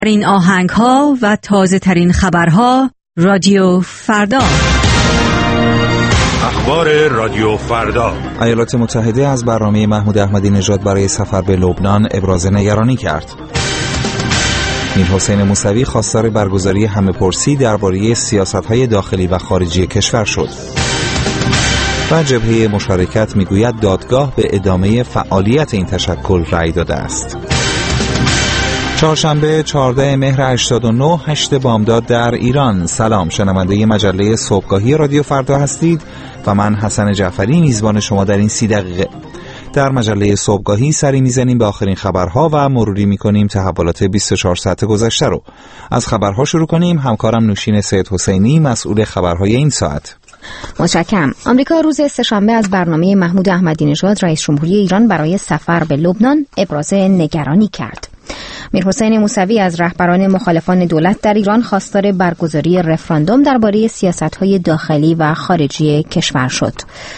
این آهنگ‌ها و تازه‌ترین خبرها رادیو فردا. اخبار رادیو فردا. ایالات متحده از برنامه محمود احمدی نژاد برای سفر به لبنان ابراز نگرانی کرد. میرحسین موسوی خواستار برگزاری همه‌پرسی درباره سیاست‌های داخلی و خارجی کشور شد. و جبهه مشارکت میگوید دادگاه به ادامه فعالیت این تشکل رأی داده است. چهارشنبه 14 مهر 89 8 بامداد در ایران. سلام، شنونده مجله صبحگاهی رادیو فردا هستید و من حسن جعفری میزبان شما در این 30 دقیقه. در مجله صبحگاهی سری میزنیم به آخرین خبرها و مروری میکنیم تحولات 24 ساعت گذشته رو. از خبرها شروع کنیم. همکارم نوشین سید حسینی مسئول خبرهای این ساعت. متشکرم. آمریکا روز سه‌شنبه از برنامه محمود احمدی نژاد رئیس جمهوری ایران برای سفر به لبنان ابراز نگرانی کرد. میرحسین موسوی از رهبران مخالفان دولت در ایران خواستار برگزاری رفراندوم درباره سیاست‌های داخلی و خارجی کشور شد.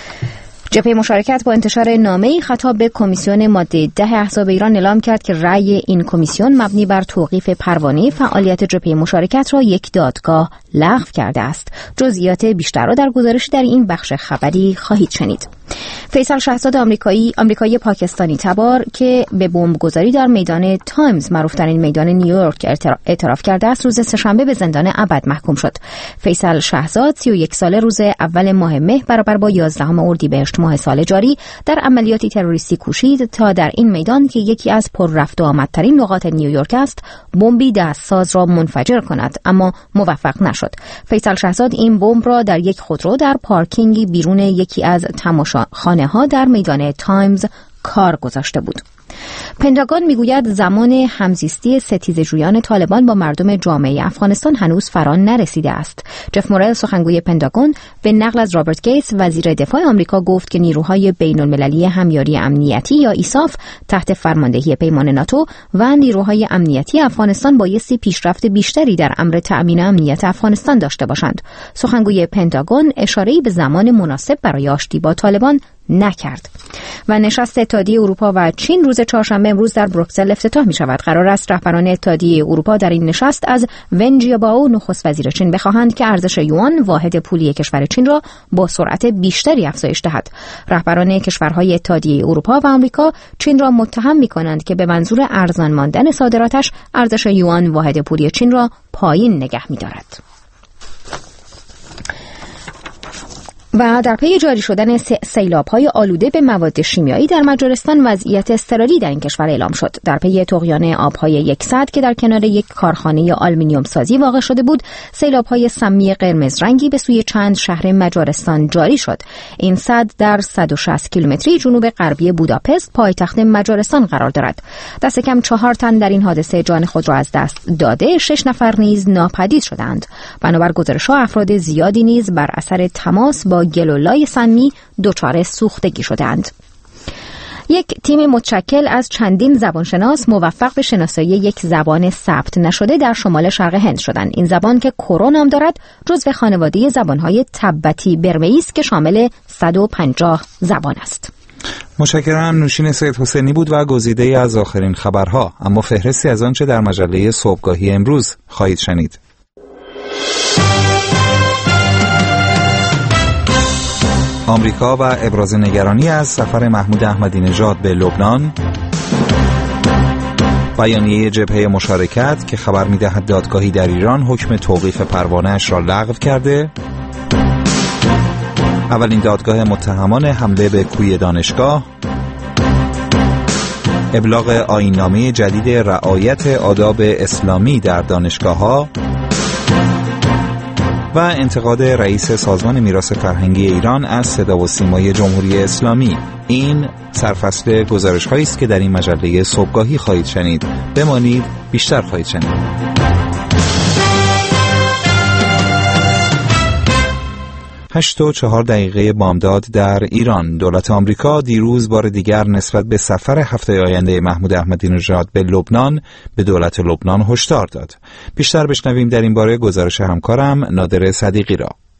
جبهه مشارکت با انتشار نامه‌ای خطاب به کمیسیون ماده 10 احزاب ایران اعلام کرد که رأی این کمیسیون مبنی بر توقیف پروانه فعالیت جبهه مشارکت را یک دادگاه لغو کرده است. جزئیات بیشتر را در گزارش در این بخش خبری خواهید شنید. فیصل شهزاد آمریکایی پاکستانی تبار که به بمبگذاری در میدان تایمز معروف‌ترین میدان نیویورک اعتراف کرده است روز سه‌شنبه به زندان ابد محکوم شد. فیصل شهزاد 31 ساله روز اول ماه مه برابر با 11 اردیبهشت ماه سال جاری در عملیاتی تروریستی کوشید تا در این میدان که یکی از پر رفت و آمدترین نقاط نیویورک است بمبی دستساز را منفجر کند، اما موفق نشد. فیصل شهزاد این بمب را در یک خودرو در پارکینگی بیرون یکی از تماشاخانه‌ها در میدان تایمز کار گذاشته بود. پنتاگون میگوید زمان همزیستی ستیزجویان طالبان با مردم جامعه افغانستان هنوز فرا نرسیده است. جف مورل سخنگوی پنتاگون به نقل از رابرت گیتس وزیر دفاع آمریکا گفت که نیروهای بین‌المللی همیاری امنیتی یا ایساف تحت فرماندهی پیمان ناتو و نیروهای امنیتی افغانستان بایستی پیشرفت بیشتری در امر تأمین امنیت افغانستان داشته باشند. سخنگوی پنتاگون اشاره‌ای به زمان مناسب برای آشتی با طالبان نکرد. و نشست اتحادیه اروپا و چین روز چهارشنبه امروز در بروکسل افتتاح می شود. قرار است رهبران اتحادیه اروپا در این نشست از ون جیابائو نخست وزیر چین بخواهند که ارزش یوان واحد پولی کشور چین را با سرعت بیشتری افزایش دهد. رهبران کشورهای اتحادیه اروپا و آمریکا چین را متهم می کنند که به منظور ارزان ماندن صادراتش ارزش یوان واحد پولی چین را پایین نگه می دارد. و در پی جاری شدن سیلاب‌های آلوده به مواد شیمیایی در مجارستان وضعیت اضطراری در این کشور اعلام شد. در پی طغیان آب‌های یک سد که در کنار یک کارخانه آلومینیوم سازی واقع شده بود، سیلاب‌های سمی قرمز رنگی به سوی چند شهر مجارستان جاری شد. این سد در 160 کیلومتری جنوب غربی بوداپست پایتخت مجارستان قرار دارد. دست کم 4 تن در این حادثه جان خود را از دست داده، 6 نفر نیز ناپدید شدند. بنابر گزارش‌ها افراد زیادی نیز بر اثر تماس با گلولای سمی دچار سوختگی شدند. یک تیم متشکل از چندین زبانشناس موفق به شناسایی یک زبان ثبت نشده در شمال شرق هند شدند. این زبان که کرو نام دارد جزو خانواده زبان‌های تبتی برمه‌ای است که شامل 150 زبان است. متشکرم. نوشین سید حسینی بود و گزیده‌ای از آخرین خبرها. اما فهرستی از آنچه در مجله صبحگاهی امروز خواهید شنید. آمریکا و ابراز نگرانی از سفر محمود احمدی نژاد به لبنان، بیانیه جبهه مشارکت که خبر می‌دهد دادگاهی در ایران حکم توقیف پروانه‌اش را لغو کرده، اولین دادگاه متهمان حمله به کوی دانشگاه، ابلاغ آیین‌نامه جدید رعایت آداب اسلامی در دانشگاه‌ها و انتقاد رئیس سازمان میراث فرهنگی ایران از صدا و سیمای جمهوری اسلامی. این سرفصل گزارش‌هایی است که در این مجله صبحگاهی خواهید شنید. بمانید، بیشتر خواهید شنید. 8:04 بامداد در ایران. دولت آمریکا دیروز بار دیگر نسبت به سفر هفته آینده محمود احمدی نژاد به لبنان به دولت لبنان هشدار داد. بیشتر بشنویم در این باره گزارش همکارم نادر صدیقی را.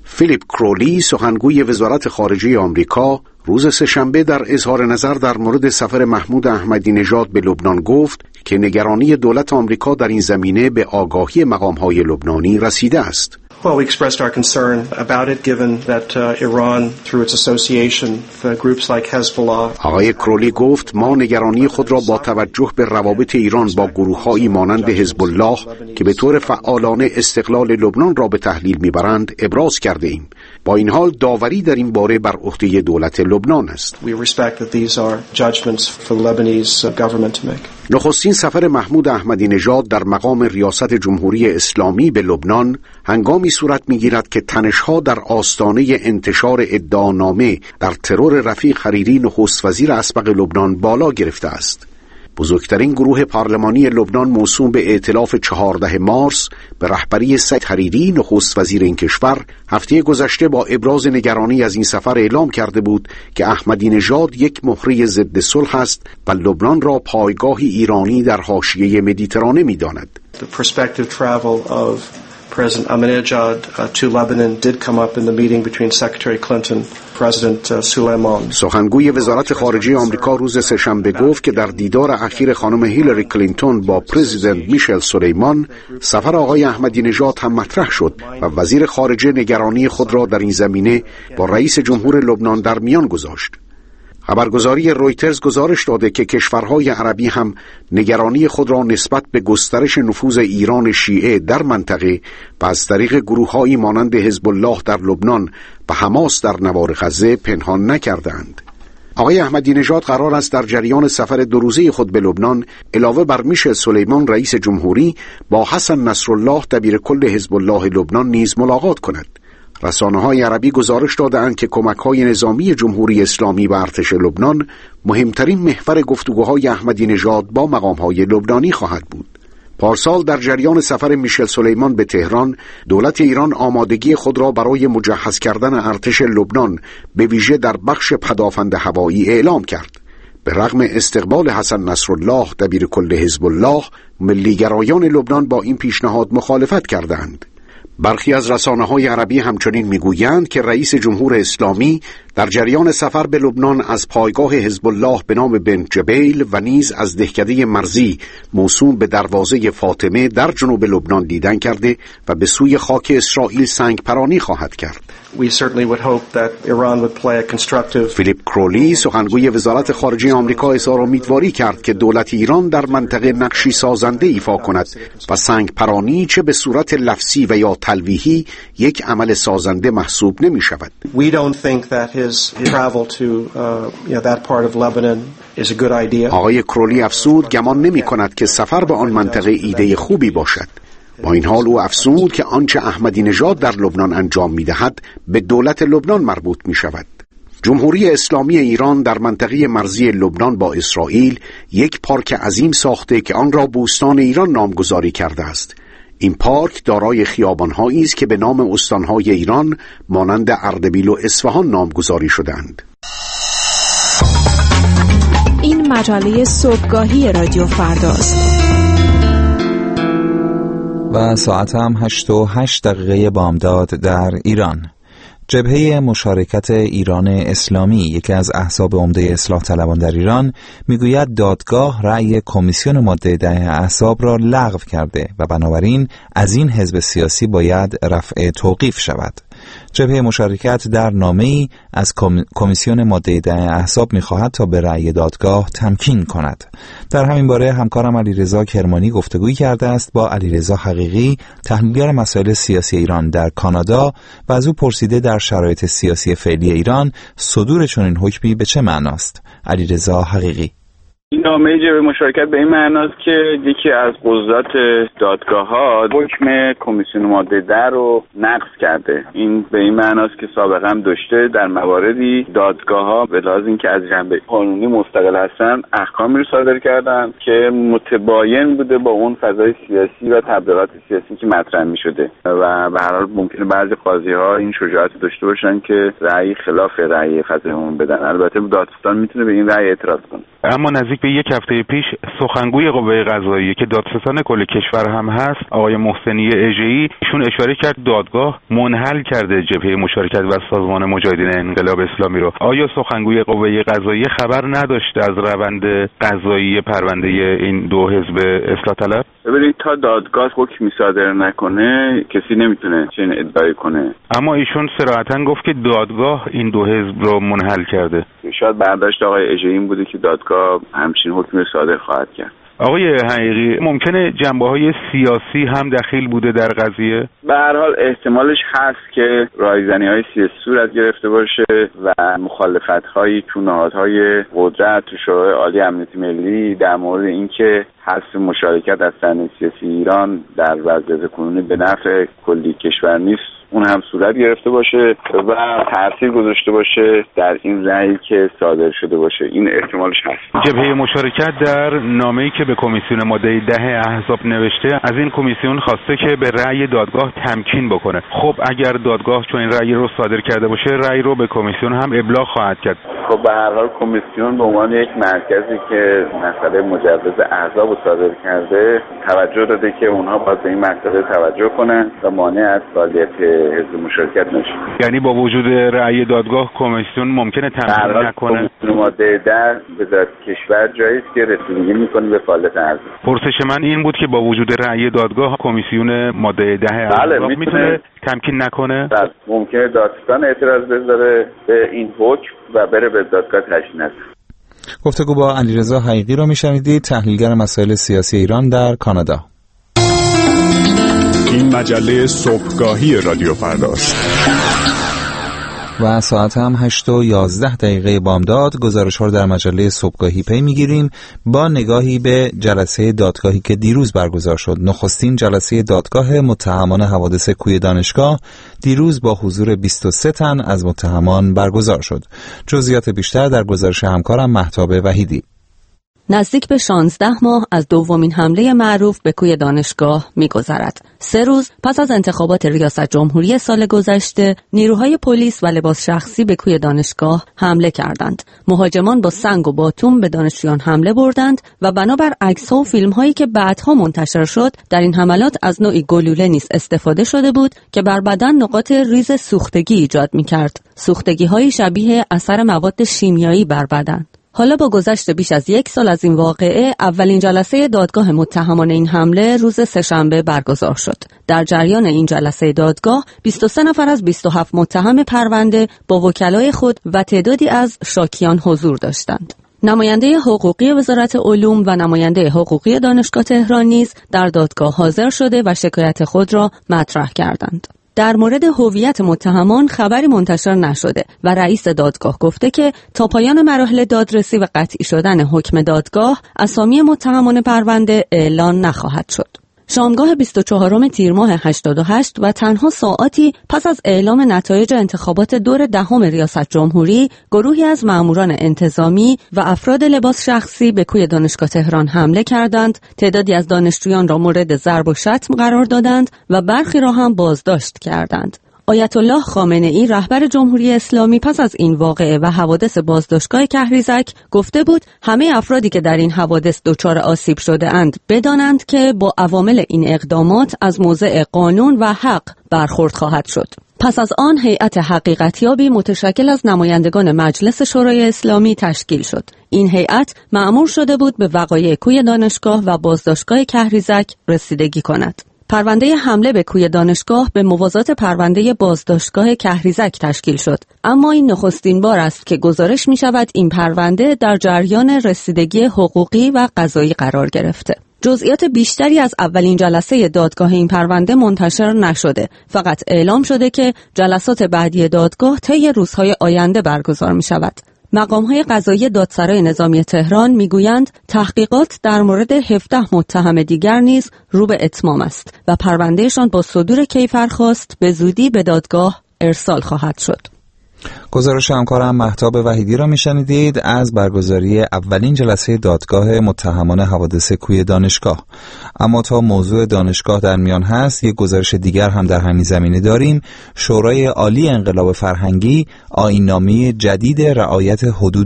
فیلیپ کرولی سخنگوی وزارت خارجه آمریکا روز سه‌شنبه در اظهار نظر در مورد سفر محمود احمدی نژاد به لبنان گفت که نگرانی دولت آمریکا در این زمینه به آگاهی مقام‌های لبنانی رسیده است. Well, we expressed our concern about it given that Iran through its association with groups like Hezbollah. آقای کرولی گفت ما نگرانی خود را با توجه به روابط ایران با گروه‌هایی مانند حزب الله که به طور فعالانه استقلال لبنان را به تحلیل می‌برند ابراز کرده ایم. با این حال داوری در این باره بر عهده دولت لبنان است. We respect that these are judgments for the Lebanese government to make. نخستین سفر محمود احمدی نژاد در مقام ریاست جمهوری اسلامی به لبنان هنگامی صورت می‌گیرد که تنش‌ها در آستانه انتشار ادعانامه در ترور رفیق حریری نخست وزیر اسبق لبنان بالا گرفته است. بزرگترین گروه پارلمانی لبنان موسوم به ائتلاف 14 مارس به رهبری سید حریری نخست وزیر این کشور هفته گذشته با ابراز نگرانی از این سفر اعلام کرده بود که احمدی نژاد یک مهره ضد صلح است و لبنان را پایگاهی ایرانی در حاشیه مدیترانه می‌داند. The prospective travel of President Ahmadinejad to Lebanon did come up in the meeting between Secretary Clinton, President Suleiman. سخنگوی وزارت خارجه آمریکا روز سه‌شنبه گفت که در دیدار اخیر خانم هیلاری کلینتون با پرزیدنت میشل سلیمان سفر آقای احمدی نژاد هم مطرح شد و وزیر خارجه نگرانی خود را در این زمینه با رئیس جمهور لبنان در میان گذاشت. خبرگزاری رویترز گزارش داده که کشورهای عربی هم نگرانی خود را نسبت به گسترش نفوذ ایران شیعه در منطقه و از طریق گروه‌هایی مانند حزب الله در لبنان و حماس در نوار غزه پنهان نکردند. آقای احمدی نژاد قرار است در جریان سفر 2 روزه خود به لبنان علاوه بر میشل سلیمان رئیس جمهوری با حسن نصرالله دبیرکل حزب الله لبنان نیز ملاقات کند. رسانه‌های عربی گزارش داده‌اند که کمک‌های نظامی جمهوری اسلامی به ارتش لبنان مهمترین محور گفتگوهای احمدی نژاد با مقام‌های لبنانی خواهد بود. پارسال در جریان سفر میشل سلیمان به تهران، دولت ایران آمادگی خود را برای مجهز کردن ارتش لبنان به ویژه در بخش پدافند هوایی اعلام کرد. به رغم استقبال حسن نصرالله دبیرکل حزب الله، ملیگرایان لبنان با این پیشنهاد مخالفت کردند. برخی از رسانه‌های عربی همچنین می‌گویند که رئیس جمهور اسلامی در جریان سفر به لبنان از پایگاه حزب الله به نام بن جبیل و نیز از دهکده مرزی موسوم به دروازه فاطمه در جنوب لبنان دیدن کرده و به سوی خاک اسرائیل سنگ پرانی خواهد کرد. We certainly would hope that Iran would play a constructive. فیلیپ کرولی سخنگوی وزارت خارجه آمریکا اظهار امیدواری کرد که دولت ایران در منطقه نقشی سازنده ایفا کند و سنگ پرانی چه به صورت لفظی و یا تلویحی یک عمل سازنده محسوب نمی شود. We don't think that his travel to that part of Lebanon is a good idea. آقای کرولی افزود گمان نمی کند که سفر به آن منطقه ایده خوبی باشد. با این حال او افزود که آنچه احمدی نژاد در لبنان انجام می‌دهد به دولت لبنان مربوط می‌شود. جمهوری اسلامی ایران در منطقه مرزی لبنان با اسرائیل یک پارک عظیم ساخته که آن را بوستان ایران نامگذاری کرده است. این پارک دارای خیابان‌هایی است که به نام استان‌های ایران مانند اردبیل و اصفهان نامگذاری شدند. این مجله صبحگاهی رادیو فرداست. و ساعت هم 8:08 بامداد در ایران. جبهه مشارکت ایران اسلامی، یکی از احزاب عمده اصلاح طلبان در ایران، میگوید دادگاه رأی کمیسیون ماده 10 احزاب را لغو کرده و بنابراین از این حزب سیاسی باید رفع توقیف شود. جبهه مشارکت در نامه‌ای از کمیسیون ماده 10 احزاب می‌خواهد تا به رأی دادگاه تمکین کند. در همین باره همکارم علیرضا کرمانی گفتگویی کرده است با علیرضا حقیقی، تحلیلگر مسائل سیاسی ایران در کانادا، و از او پرسیده در شرایط سیاسی فعلی ایران صدور چنین حکمی به چه معناست. علیرضا حقیقی: این نامه جبهه مشارکت به این معناست که یکی از قضات دادگاه‌ها حکم کمیسیون ماده 10 رو نقض کرده. این به این معناست که سابقا هم داشته در مواردی دادگاه‌ها به لحاظ اینکه از جنبه قانونی مستقل هستن احکامی رو صادر کردن که متباین بوده با اون فضای سیاسی و تبلیغات سیاسی که مطرح می‌شده و به هر حال ممکنه بعضی قاضی‌ها این شجاعت داشته باشن که رأی خلاف رأی قضیه عمومی بدن. البته دادستان میتونه به این رأی اعتراض کنه. اما نزدیک بدونید که یک هفته پیش سخنگوی قوه قضاییه که دادستان کل کشور هم هست، آقای محسنی اژه‌ای، ایشون اشاره کرد دادگاه منحل کرده جبهه مشارکت و سازمان مجاهدین انقلاب اسلامی رو. آیا سخنگوی قوه قضاییه خبر نداشته از روند قضایی پرونده این دو حزب اصلاح طلب؟ ببینید تا دادگاه حکمی صادر نکنه کسی نمیتونه چنین ادعایی کنه. اما ایشون صراحتاً گفت که دادگاه این دو حزب رو منحل کرده. شاید برداشت آقای اژه‌ای این بوده که دادگاه همچین حکمی صادر خواهد کرد. آقای حقیقی، ممکنه جنبه‌های سیاسی هم دخیل بوده در قضیه؟ به هر حال احتمالش هست که رایزنی‌های سیاسی صورت گرفته باشه و مخالفت‌های تو نهادهای قدرت تو شورای عالی امنیت ملی در مورد اینکه حذف مشارکت از صحنه سیاسی ایران در وضعیت کنونی به نفع کلی کشور نیست، اون هم صورت گرفته باشه و تاثیر گذاشته باشه در این رأیی که صادر شده باشه. این احتمالش هست. جبهه مشارکت در نامه‌ای که به کمیسیون ماده 10 احزاب نوشته، از این کمیسیون خواسته که به رأی دادگاه تمکین بکنه. خب اگر دادگاه چون این رأی رو صادر کرده باشه، رأی رو به کمیسیون هم ابلاغ خواهد کرد. خب به هر حال کمیسیون به عنوان یک مرکزی که مسئله مجوز احزاب رو صادر کرده توجه داده که اونها باید به این مسئله توجه کنن و مانع از فعالیت حزب مشارکت نشه. یعنی با وجود رأی دادگاه کمیسیون ممکنه تمکین نکنه؟ کمیسیون ماده 10 وزارت کشور جایی است که رسیدگی میکنه به فعالیت احزاب. پرسش من این بود که با وجود رأی دادگاه کمیسیون ماده 10 احزاب میتونه تمکین نکنه؟ بله، ممکنه دادستان اعتراض بذاره به این حکم و بره به دادگاه تشنیع نشه. گفتگو با علیرضا حقیقی رو میشنیدید، تحلیلگر مسائل سیاسی ایران در کانادا. این مجله صبحگاهی رادیو فرداست و ساعت هم 8:11 بامداد. گزارش‌ها رو در مجله صبحگاهی پی می‌گیریم با نگاهی به جلسه دادگاهی که دیروز برگزار شد. نخستین جلسه دادگاه متهمان حوادث کوی دانشگاه دیروز با حضور 23 تن از متهمان برگزار شد. جزئیات بیشتر در گزارش همکارم مهتاب وحیدی. نزدیک به 16 ماه از دومین حمله معروف به کوی دانشگاه می‌گذرد. 3 روز پس از انتخابات ریاست جمهوری سال گذشته، نیروهای پلیس و لباس شخصی به کوی دانشگاه حمله کردند. مهاجمان با سنگ و باتوم به دانشجویان حمله بردند و بنابر عکس‌ها و فیلم‌هایی که بعدها منتشر شد، در این حملات از نوعی گلوله نیز استفاده شده بود که بر بدن نقاط ریز سوختگی ایجاد می‌کرد. سوختگی‌های شبیه اثر مواد شیمیایی بر بدن. حالا با گذشت بیش از 1 سال از این واقعه، اولین جلسه دادگاه متهمان این حمله روز سه‌شنبه برگزار شد. در جریان این جلسه دادگاه 23 نفر از 27 متهم پرونده با وکلای خود و تعدادی از شاکیان حضور داشتند. نماینده حقوقی وزارت علوم و نماینده حقوقی دانشگاه تهران نیز در دادگاه حاضر شده و شکایت خود را مطرح کردند. در مورد هویت متهمان خبری منتشر نشده و رئیس دادگاه گفته که تا پایان مراحل دادرسی و قطعی شدن حکم دادگاه اسامی متهمان پرونده اعلان نخواهد شد. شامگاه 24 تیر ماه 88 و تنها ساعاتی پس از اعلام نتایج انتخابات دور 10 ریاست جمهوری، گروهی از ماموران انتظامی و افراد لباس شخصی به کوی دانشگاه تهران حمله کردند، تعدادی از دانشجویان را مورد ضرب و شتم قرار دادند و برخی را هم بازداشت کردند. آیت الله خامنه‌ای رهبر جمهوری اسلامی پس از این واقعه و حوادث بازداشتگاه کهریزک گفته بود همه افرادی که در این حوادث دچار آسیب شده اند بدانند که با عوامل این اقدامات از موضع قانون و حق برخورد خواهد شد. پس از آن هیئت حقیقتیابی متشکل از نمایندگان مجلس شورای اسلامی تشکیل شد. این هیئت مأمور شده بود به وقایع کوی دانشگاه و بازداشتگاه کهریزک رسیدگی کند. پرونده حمله به کوی دانشگاه به موازات پرونده بازداشتگاه کهریزک تشکیل شد، اما این نخستین بار است که گزارش می شود این پرونده در جریان رسیدگی حقوقی و قضایی قرار گرفته. جزئیات بیشتری از اولین جلسه دادگاه این پرونده منتشر نشده، فقط اعلام شده که جلسات بعدی دادگاه طی روزهای آینده برگزار می شود. مقام‌های قضایی دادسرای نظامی تهران میگویند تحقیقات در مورد 17 متهم دیگر نیز رو به اتمام است و پروندهشان با صدور کیفرخواست به زودی به دادگاه ارسال خواهد شد. گزارش همکارم مهتاب وحیدی را میشنیدید از برگزاری اولین جلسه دادگاه متهمان حوادث کوی دانشگاه. اما تا موضوع دانشگاه در میان هست، یک گزارش دیگر هم در همین زمینه داریم. شورای عالی انقلاب فرهنگی آیین‌نامه جدید رعایت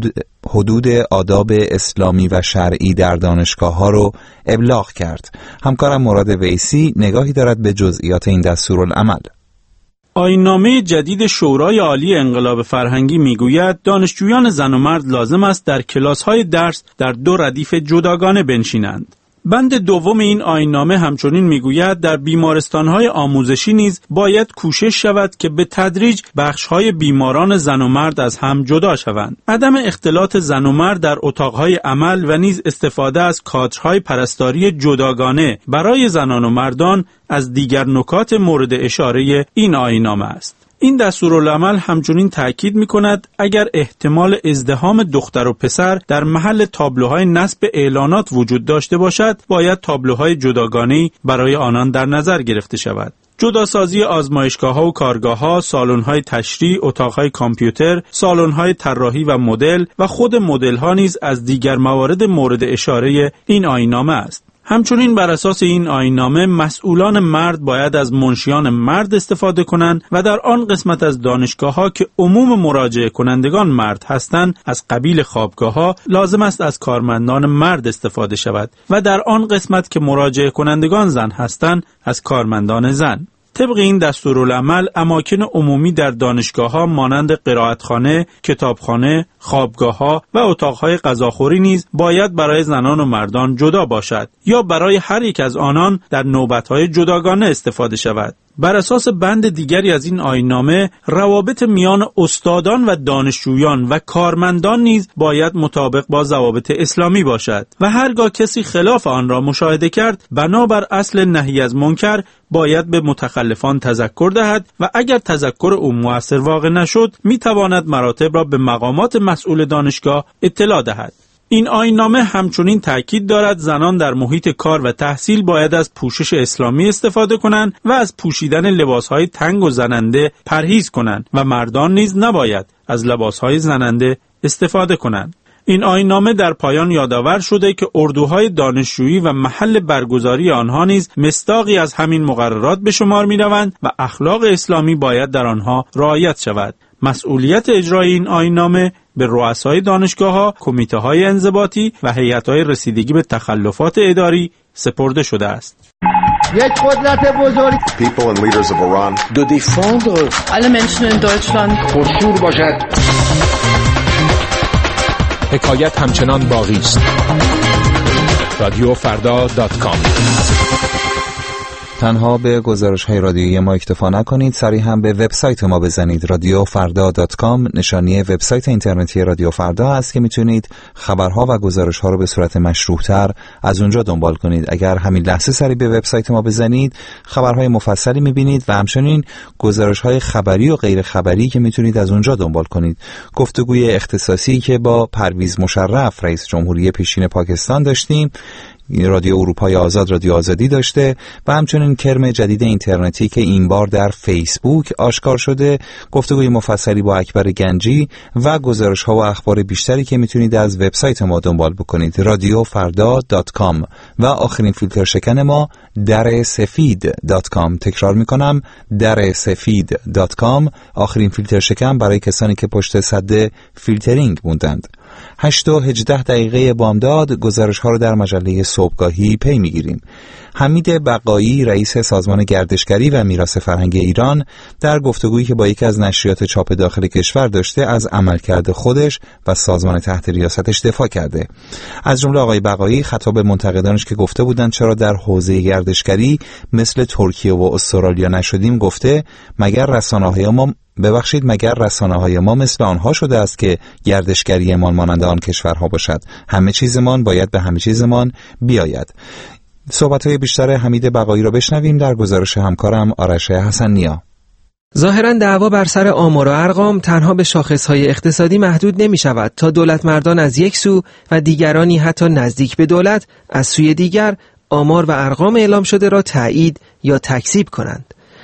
حدود آداب اسلامی و شرعی در دانشگاه‌ها رو ابلاغ کرد. همکارم مراد ویسی نگاهی دارد به جزئیات این دستورالعمل. آیین‌نامه جدید شورای عالی انقلاب فرهنگی میگوید دانشجویان زن و مرد لازم است در کلاس‌های درس در 2 ردیف جداگانه بنشینند. بند دوم این آیین‌نامه همچنین میگوید در بیمارستان‌های آموزشی نیز باید کوشش شود که به تدریج بخش‌های بیماران زن و مرد از هم جدا شوند. عدم اختلاط زن و مرد در اتاق‌های عمل و نیز استفاده از کادرهای پرستاری جداگانه برای زنان و مردان از دیگر نکات مورد اشاره این آیین‌نامه است. این دستورالعمل همچنین تأکید می‌کند اگر احتمال ازدحام دختر و پسر در محل تابلوهای نصب اعلانات وجود داشته باشد، باید تابلوهای جداگانه‌ای برای آنان در نظر گرفته شود. جداسازی آزمایشگاه‌ها و کارگاه‌ها، سالن‌های تشریح، اتاق‌های کامپیوتر، سالن‌های طراحی و مدل و خود مدل‌ها نیز از دیگر موارد مورد اشاره این آیین‌نامه است. همچنین بر اساس این آیین‌نامه مسئولان مرد باید از منشیان مرد استفاده کنند و در آن قسمت از دانشگاه‌ها که عموم مراجعه کنندگان مرد هستند از قبیل خوابگاه‌ها لازم است از کارمندان مرد استفاده شود و در آن قسمت که مراجعه کنندگان زن هستند از کارمندان زن. طبق این دستورالعمل اماکن عمومی در دانشگاه‌ها مانند قرائتخانه، کتابخانه، خوابگاه‌ها و اتاق‌های غذاخوری نیز باید برای زنان و مردان جدا باشد یا برای هر یک از آنان در نوبت‌های جداگانه استفاده شود. بر اساس بند دیگری از این آیین‌نامه روابط میان استادان و دانشجویان و کارمندان نیز باید مطابق با ضوابط اسلامی باشد و هرگاه کسی خلاف آن را مشاهده کرد بنابر اصل نهی از منکر باید به متخلفان تذکر دهد و اگر تذکر او مؤثر واقع نشد میتواند مراتب را به مقامات مسئول دانشگاه اطلاع دهد. این آیین‌نامه همچنین تأکید دارد زنان در محیط کار و تحصیل باید از پوشش اسلامی استفاده کنند و از پوشیدن لباسهای تنگ و زننده پرهیز کنند و مردان نیز نباید از لباسهای زننده استفاده کنند. این آیین‌نامه در پایان یادآور شده که اردوهای دانشجویی و محل برگزاری آنها نیز مصداقی از همین مقررات به شمار می‌روند و اخلاق اسلامی باید در آنها رعایت شود. مسئولیت اجرای این آیین‌نامه به رؤسای دانشگاه‌ها، کمیته‌های انضباطی و هیئت‌های رسیدگی به تخلفات اداری سپرده شده است. یک قدرت بزرگ People and leaders of Iran de défendre alle Menschen in Deutschland پرشور باشد. حکایت همچنان باقی است. رادیوفردا.com. تنها به گزارش‌های رادیویی ما اکتفا نکنید، سریع هم به وبسایت ما بزنید. رادیوفردا.com نشانی وبسایت اینترنتی رادیو فردا است که میتونید خبرها و گزارش‌ها رو به صورت مشروح‌تر از اونجا دنبال کنید. اگر همین لحظه سریع به وبسایت ما بزنید، خبرهای مفصلی میبینید و همچنین گزارش‌های خبری و غیر خبری که میتونید از اونجا دنبال کنید. گفتگوی اختصاصی که با پرویز مشرف رئیس جمهوری پیشین پاکستان داشتیم، رادیو اروپای آزاد رادیو آزادی داشته و همچنین کرم جدید اینترنتی که این بار در فیسبوک آشکار شده، گفتگوی مفصلی با اکبر گنجی و گزارش‌ها و اخبار بیشتری که میتونید از وبسایت ما دنبال بکنید. رادیوفردا.com و آخرین فیلتر شکن ما درسفید.com. تکرار میکنم درسفید.com، آخرین فیلتر شکن برای کسانی که پشت سد فیلترینگ موندند. 8:18 بامداد گزارش ها رو در مجله صبحگاهی پی میگیریم. حمید بقایی رئیس سازمان گردشگری و میراث فرهنگی ایران در گفتگویی که با یکی از نشریات چاپ داخل کشور داشته از عملکرد خودش و سازمان تحت ریاستش دفاع کرده. از جمله آقای بقایی خطاب به منتقدانش که گفته بودند چرا در حوزه گردشگری مثل ترکیه و استرالیا نشدیم، گفته مگر رسانه‌های ما مثل آنها شده است که گردشگریمان مانند آن کشورها باشد. همه چیزمان باید به همه چیزمان بیاید. صحبت‌های بیشتر حمید بقایی را بشنویم در گزارش همکارم آرش حسن‌نیا. ظاهراً دعوا بر سر آمار و ارقام تنها به شاخص‌های اقتصادی محدود نمی‌شود تا دولتمردان از یک سو و دیگرانی حتی نزدیک به دولت از سوی دیگر آمار و ارقام اعلام شده را تایید یا تکذیب کنند.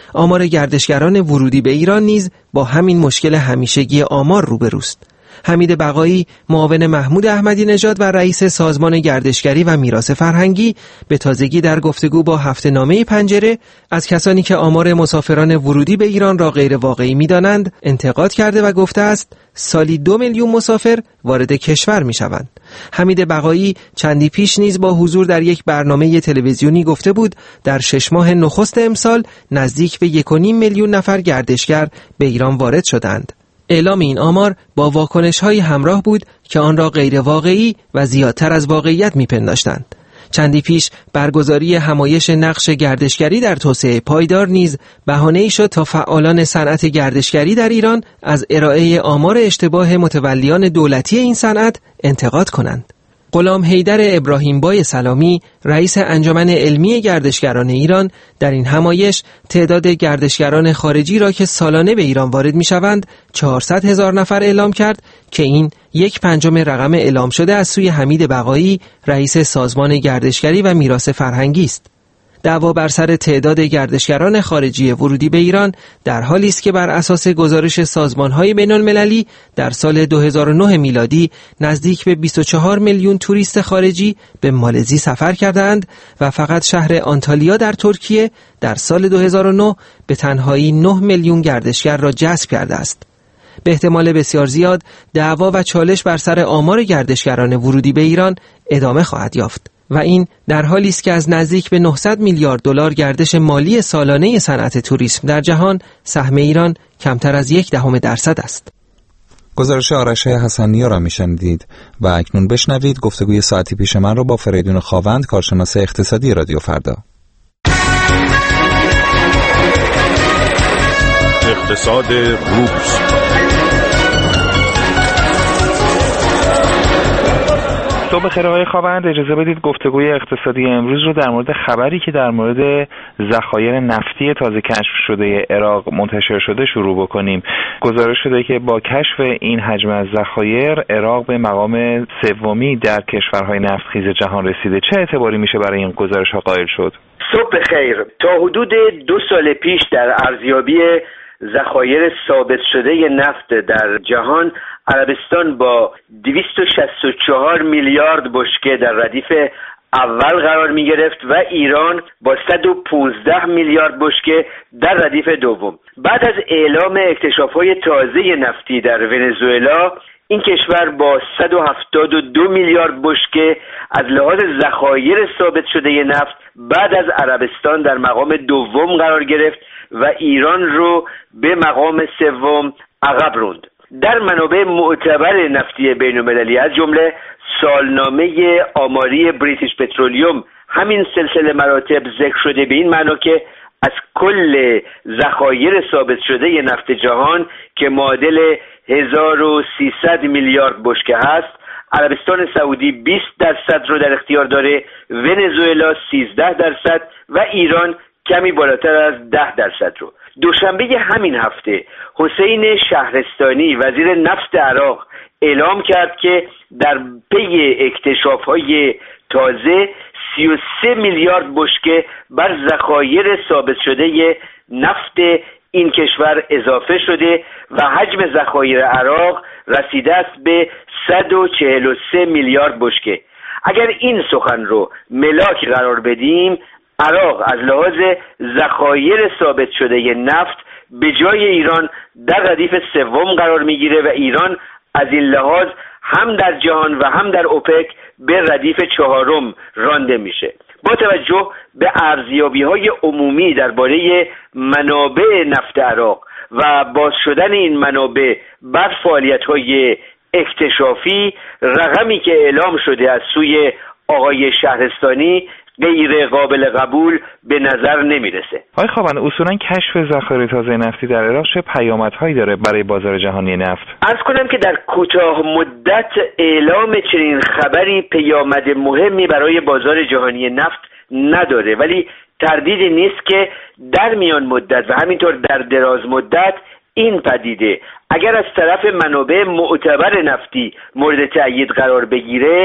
آمار گردشگران ورودی به ایران نیز با همین مشکل همیشگی آمار روبروست. حمید بقایی، معاون محمود احمدی نژاد و رئیس سازمان گردشگری و میراث فرهنگی، به تازگی در گفتگو با هفته‌نامه پنجره از کسانی که آمار مسافران ورودی به ایران را غیر واقعی می‌دانند انتقاد کرده و گفته است سالی 2 میلیون مسافر وارد کشور می‌شوند. حمید بقایی چندی پیش نیز با حضور در یک برنامه تلویزیونی گفته بود در 6 ماه نخست امسال نزدیک به 1.5 میلیون نفر گردشگر به ایران وارد شدند. اعلام این آمار با واکنش‌های همراه بود که آن را غیر واقعی و زیادتر از واقعیت می‌پنداشتند. چندی پیش برگزاری همایش نقش گردشگری در توسعه پایدار نیز بهانه‌ای شد تا فعالان صنعت گردشگری در ایران از ارائه آمار اشتباه متولیان دولتی این صنعت انتقاد کنند. غلام حیدر ابراهیمبای سلامی، رئیس انجمن علمی گردشگران ایران، در این همایش تعداد گردشگران خارجی را که سالانه به ایران وارد می‌شوند 400,000 نفر اعلام کرد که این 1/5 رقم اعلام شده از سوی حمید بقایی، رئیس سازمان گردشگری و میراث فرهنگی است. دعوا بر سر تعداد گردشگران خارجی ورودی به ایران در حالی است که بر اساس گزارش سازمان‌های بین‌المللی در سال 2009 میلادی نزدیک به 24 میلیون توریست خارجی به مالزی سفر کردند و فقط شهر آنتالیا در ترکیه در سال 2009 به تنهایی 9 میلیون گردشگر را جذب کرده است. به احتمال بسیار زیاد دعوا و چالش بر سر آمار گردشگران ورودی به ایران ادامه خواهد یافت. و این در حالی است که از نزدیک به 900 میلیارد دلار گردش مالی سالانه صنعت توریسم در جهان سهم ایران کمتر از 0.1% است. گزارش آرش حسنی را میشنیدید و اکنون بشنوید گفتگوی ساعتی پیش من را با فریدون خاوند، کارشناس اقتصادی رادیو فردا. اقتصاد روز. صبح بخیر آقای خاوند، اجازه بدید گفتگوی اقتصادی امروز رو در مورد خبری که در مورد ذخایر نفتی تازه کشف شده عراق منتشر شده شروع بکنیم. گزارش شده که با کشف این حجم از ذخایر عراق به مقام سومی در کشورهای نفتخیز جهان رسیده. چه اعتباری میشه برای این گزارش ها قائل شد؟ صبح بخیر. تا حدود 2 سال پیش در ارزیابی ذخایر ثابت شده نفت در جهان، عربستان با 264 میلیارد بشکه در ردیف اول قرار می گرفت و ایران با 115 میلیارد بشکه در ردیف دوم. بعد از اعلام اکتشاف‌های تازه نفتی در ونزوئلا، این کشور با 172 میلیارد بشکه از لحاظ ذخایر ثابت شده نفت بعد از عربستان در مقام دوم قرار گرفت و ایران رو به مقام سوم عقب راند. در منابع معتبر نفتی بین‌المللی از جمله سالنامه آماری بریتیش پترولیوم همین سلسله مراتب ذکر شده، به این معنا که از کل ذخایر ثابت شده نفت جهان که معادل 1300 میلیارد بشکه هست، عربستان سعودی 20% رو در اختیار داره، ونزوئلا 13% و ایران کمی بالاتر از 10% رو. دوشنبه همین هفته حسین شهرستانی وزیر نفت عراق اعلام کرد که در پی اکتشاف‌های تازه 33 میلیارد بشکه بر ذخایر ثابت شده نفت این کشور اضافه شده و حجم ذخایر عراق رسیده است به 143 میلیارد بشکه. اگر این سخن رو ملاک قرار بدیم، عراق از لحاظ ذخایر ثابت شده نفت به جای ایران در ردیف سوم قرار میگیره و ایران از این لحاظ هم در جهان و هم در اوپک به ردیف چهارم رانده میشه. با توجه به ارزیابی‌های عمومی درباره منابع نفت عراق و باز شدن این منابع بر فعالیت‌های اکتشافی، رقمی که اعلام شده از سوی آقای شهرستانی غیر قابل قبول به نظر نمیرسه. آقای خاوند، اصولا کشف ذخایر تازه نفتی در عراق چه پیامدهایی داره برای بازار جهانی نفت؟ عرض کنم که در کوتاه مدت اعلام چنین خبری پیامد مهمی برای بازار جهانی نفت نداره، ولی تردیدی نیست که در میان مدت و همینطور در دراز مدت این پدیده اگر از طرف منابع معتبر نفتی مورد تأیید قرار بگیره،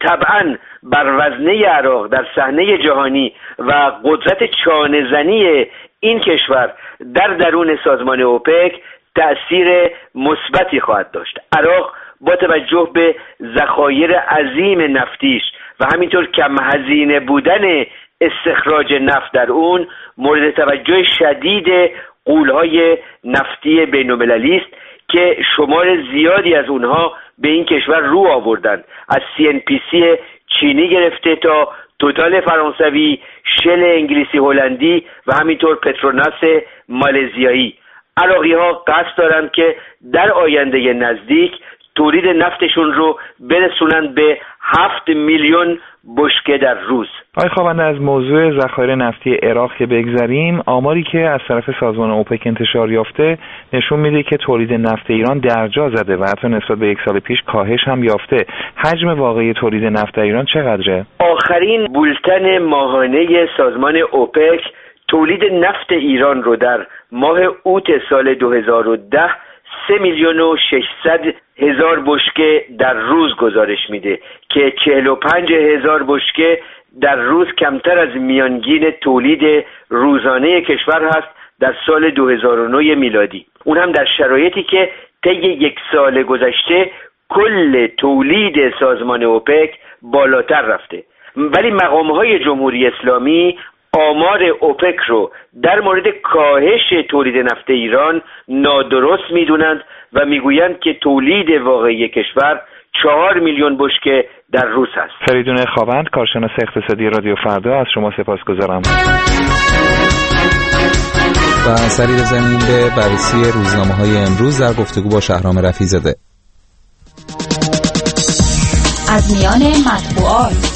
طبعاً بر وزنه عراق در صحنه جهانی و قدرت چانه‌زنی این کشور در درون سازمان اوپک تأثیر مثبتی خواهد داشت. عراق با توجه به ذخایر عظیم نفتیش و همینطور کم هزینه بودن استخراج نفت در اون مورد توجه شدید غول‌های نفتی بین‌المللی است که شمار زیادی از اونها به این کشور رو آوردند، از CNPC چینی گرفته تا توتال فرانسوی، شل انگلیسی هلندی و همینطور پتروناس مالزیایی. عراقی‌ها قصد دارند که در آینده نزدیک تولید نفتشون رو برسونند به 7 میلیون بشکه در روز. آقای خوابنده، از موضوع ذخایر نفتی عراق که بگذریم، آماری که از طرف سازمان اوپک انتشار یافته نشون میده که تولید نفت ایران درجا زده و حتی نسبت به یک سال پیش کاهش هم یافته. حجم واقعی تولید نفت در ایران چقدره؟ آخرین بولتن ماهانه سازمان اوپک تولید نفت ایران رو در ماه اوت سال 2010 3,600,000 بشکه در روز گزارش میده که 45,000 بشکه در روز کمتر از میانگین تولید روزانه کشور هست در سال 2009 میلادی. اون هم در شرایطی که طی یک سال گذشته کل تولید سازمان اوپک بالاتر رفته. ولی مقام‌های جمهوری اسلامی آمار اوپک رو در مورد کاهش تولید نفت ایران نادرست میدونند و میگویند که تولید واقعی کشور 4 میلیون بشکه در روز است. فریدون خوابند، کارشناس اقتصادی رادیو فردا، از شما سپاسگزارم. و سری بزنیم به بررسی روزنامه‌های امروز در گفتگو با شهرام رفیع‌زاده. از میان مطبوعات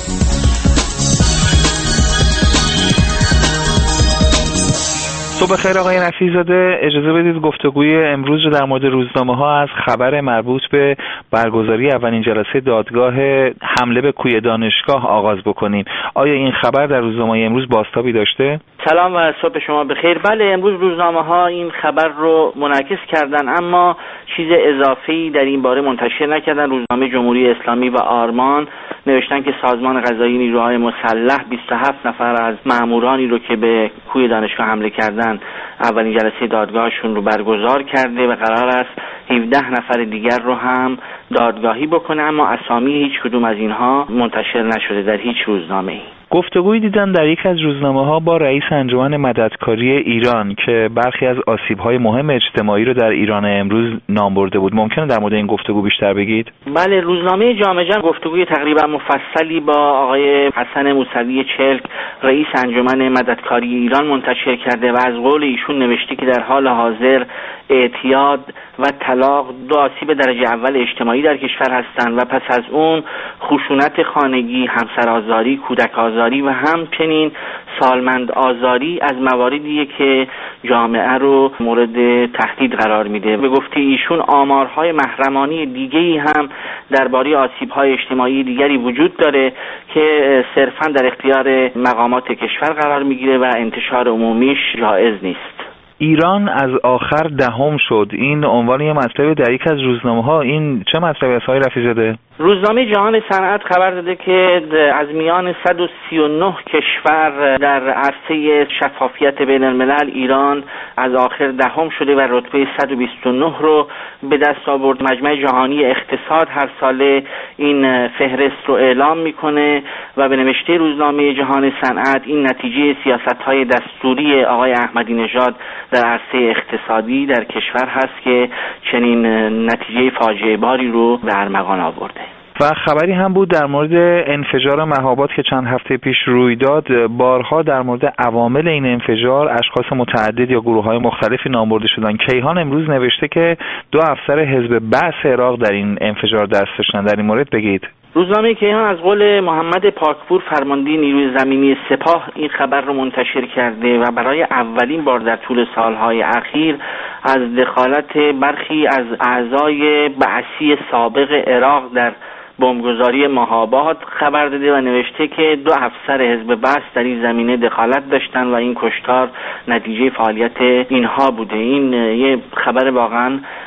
صبح خیر آقای رفیع‌زاده، اجازه بدید گفتگوی امروز رو در مورد روزنامه‌ها از خبر مربوط به برگزاری اولین جلسه دادگاه حمله به کوی دانشگاه آغاز بکنیم. آیا این خبر در روزنامه‌های امروز بازتابی داشته؟ سلام و صبح شما بخیر. بله، امروز روزنامه‌ها این خبر رو منعکس کردن، اما چیز اضافه‌ای در این باره منتشر نکردن. روزنامه جمهوری اسلامی و آرمان نوشتن که سازمان قضایی نیروهای مسلح 27 نفر از مامورانی رو که به کوی دانشگاه حمله کردن اولین جلسه دادگاهشون رو برگزار کرده و قرار است 17 نفر دیگر رو هم دادگاهی بکنه، اما اسامی هیچ کدوم از اینها منتشر نشده در هیچ روزنامه‌ای. گفتگویی دیدم در یک از روزنامه‌ها با رئیس انجمن مددکاری ایران که برخی از آسیب‌های مهم اجتماعی رو در ایران امروز نام برده بود. ممکنه در مورد این گفتگو بیشتر بگید؟ بله، روزنامه جامعه جمع گفتگوی تقریبا مفصلی با آقای حسن موسوی چرک رئیس انجمن مددکاری ایران منتشر کرده و از قول ایشون نوشته که در حال حاضر اعتیاد و طلاق دو آسیب درجه اول اجتماعی در کشور هستند و پس از اون خشونت خانگی، همسرآزاری، کودک آزاری و همچنین سالمند آزاری از مواردیه که جامعه رو مورد تهدید قرار میده. به گفته ایشون آمارهای محرمانه دیگه‌ای هم درباره آسیب‌های اجتماعی دیگری وجود داره که صرفاً در اختیار مقامات کشور قرار میگیره و انتشار عمومیش جایز نیست. ایران از آخر دهم شد. این عنوان یه مطلب در یک از روزنامه‌ها. این چه مطلبی است آقای رفیع‌زاده؟ روزنامه جهان صنعت خبر داده که از میان 139 کشور در عرصه شفافیت بین الملل ایران از آخر دهم شده و رتبه 129 رو به دست آورد. مجمع جهانی اقتصاد هر ساله این فهرست رو اعلام میکنه و به نوشته روزنامه جهان صنعت این نتیجه سیاست‌های دستوری آقای احمدی نژاد در عرصه اقتصادی در کشور هست که چنین نتیجه فاجعه باری رو به ارمغان آورده. و خبری هم بود در مورد انفجار مهاباد که چند هفته پیش روی داد. بارها در مورد عوامل این انفجار اشخاص متعدد یا گروه‌های مختلفی نام برده شدن. کیهان امروز نوشته که 2 افسر حزب بعث عراق در این انفجار دست داشتن. در این مورد بگید. روزنامه کیهان از قول محمد پاکپور فرمانده نیروی زمینی سپاه این خبر رو منتشر کرده و برای اولین بار در طول سالهای اخیر از دخالت برخی از اعضای بعثی سابق عراق در بمبگذاری مهاباد خبر داده و نوشته که 2 افسر حزب بعث در این زمینه دخالت داشتن و این کشتار نتیجه فعالیت اینها بوده. این یه خبر واقعا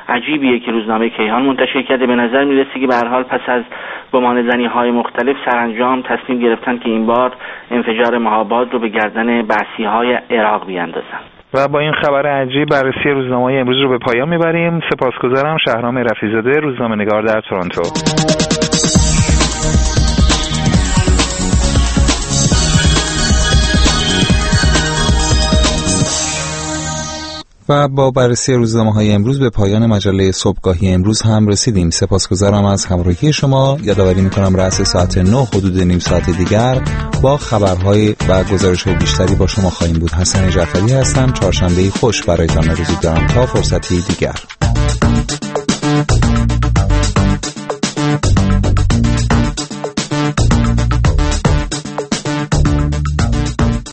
عجیبیه که روزنامه کیهان منتشر کرده. به نظر میرسه که به هر حال پس از گمانه‌زنی‌های مختلف سرانجام تصمیم گرفتن که این بار انفجار مهاباد رو به گردن بعثی‌های عراق بیاندازن. و با این خبر عجیب بررسی روزنامه‌های امروز رو به پایان میبریم. سپاسگزارم. شهرام رفیع‌زاده، روزنامه‌نگار در تورنتو. و با بررسی روزنامه‌های امروز به پایان مجله صبحگاهی امروز هم رسیدیم. سپاسگزارم از همراهی شما. یادآوری می‌کنم رأس ساعت 9 حدود نیم ساعت دیگر با خبرهای و گزارش‌های بیشتری با شما خواهیم بود. حسن جعفری هستم. چهارشنبه خوش برایتان آرزو دارم تا فرصتی دیگر.